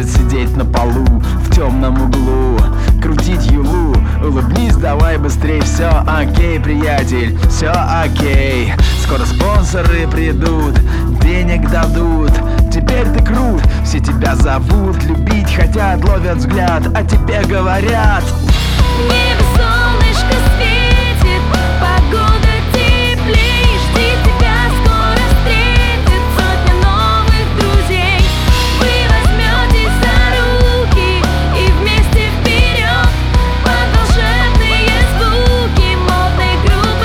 бросить сидеть на полу в темном углу, крутить юлу. Улыбнись, давай быстрей, все окей, приятель, все окей. Скоро спонсоры придут, денег дадут. Теперь ты крут, все тебя зовут, любить хотят, ловят взгляд, а тебе говорят: небо солнышко светит, погода теплей, жди тебя, скоро встретит сотня новых друзей. Вы возьметесь за руки и вместе вперед под волшебные звуки модной группы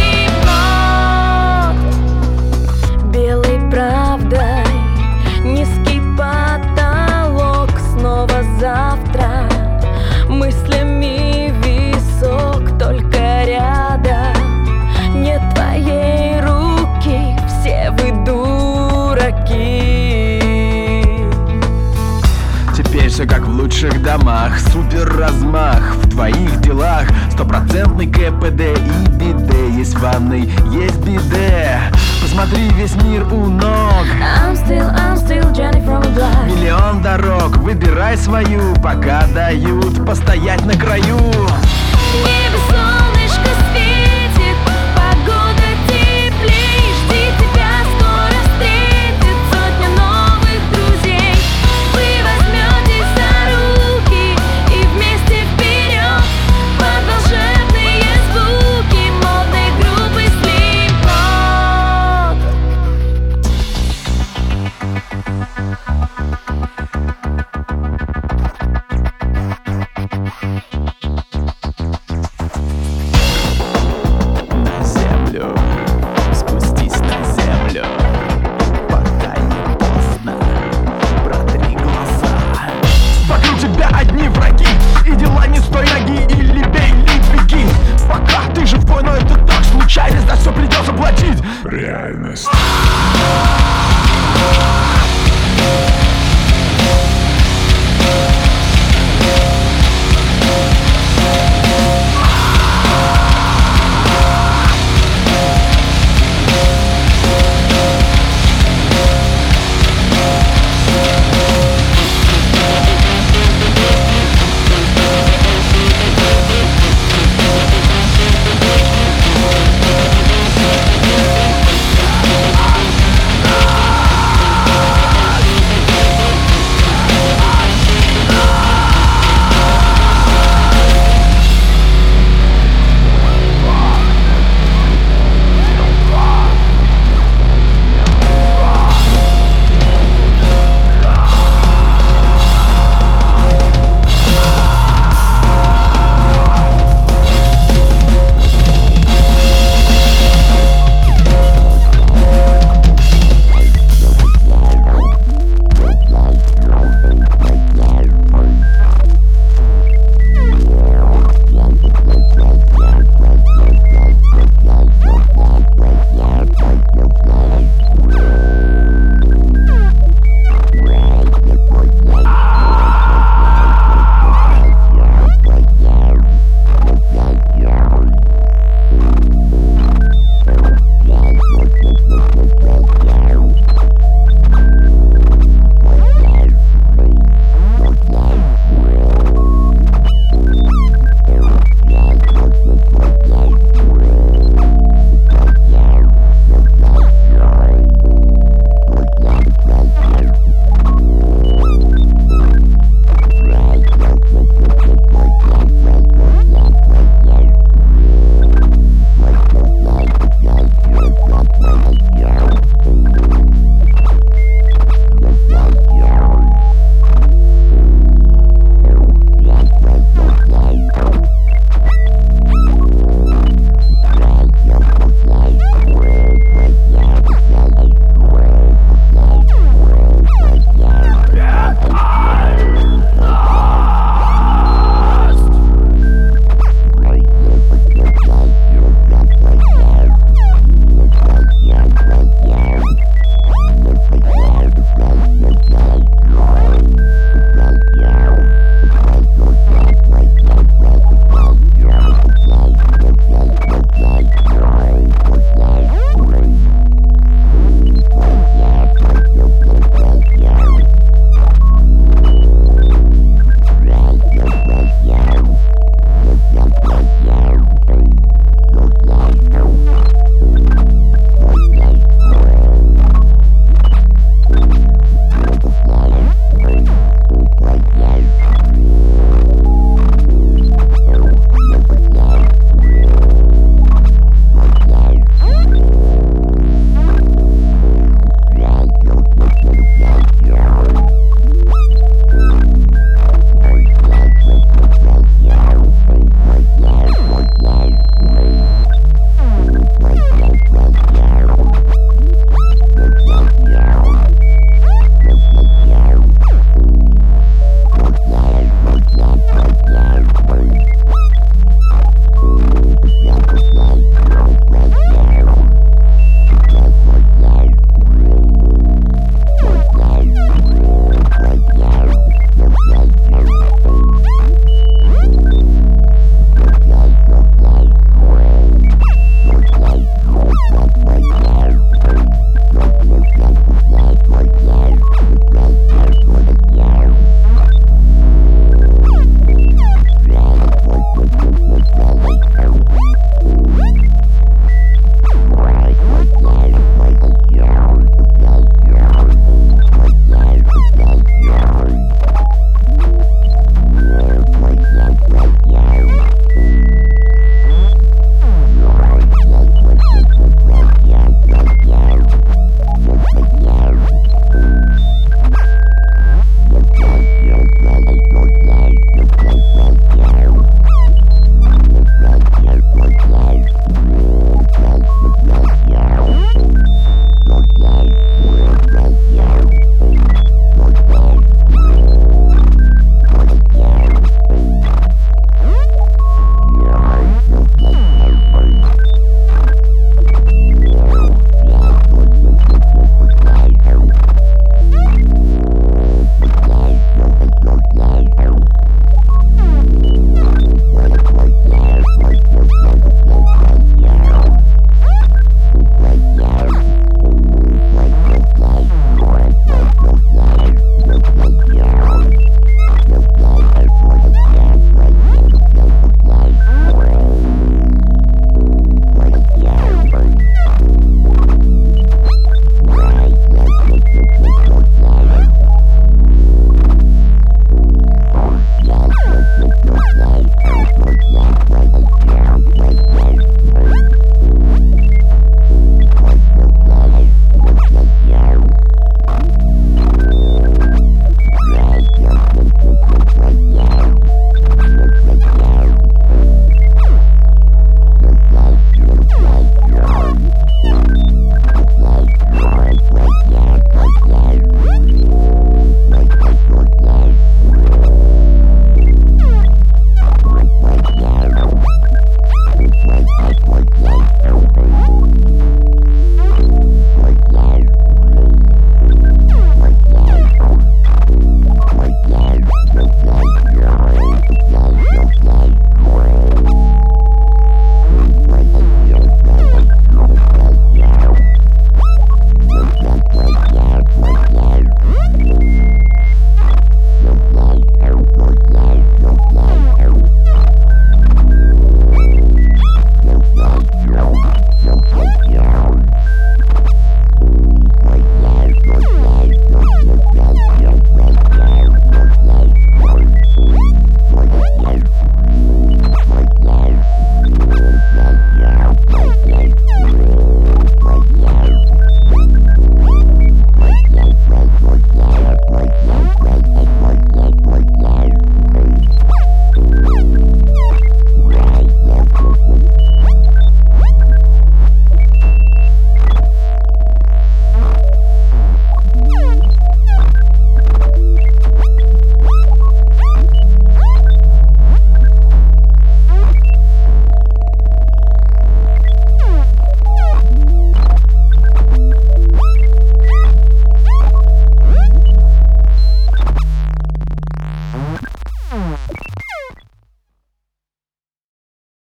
Slipknot. Белой правдой низкий потолок, снова завтра мыслями висок, только рядом нет твоей руки, все вы дураки. теперь все как в лучших домах, супер размах в твоих делах, стопроцентный КПД и биде. Есть в ванной, есть биде. Посмотри, весь мир у ног. I'm still Jenny from a block. Миллион дорог, выбирай свою, пока дают постоять на краю. Небо